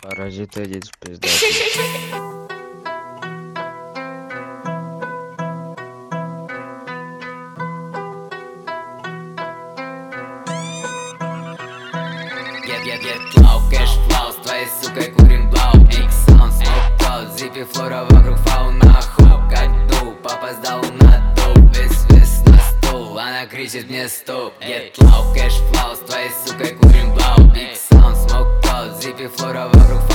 Паразиты идите в пизда. Get low, кэш флоу, с твоей сукой курим блау. Иксон, смок клауд, зипи флора, вокруг фауна. Хук, отду, папа сдал на дуб. Весь на стул, она кричит мне стоп. Get low, кэш флоу, с твоей сукой курим блау. Иксон, смок клауд, зипи флора, вокруг фауна.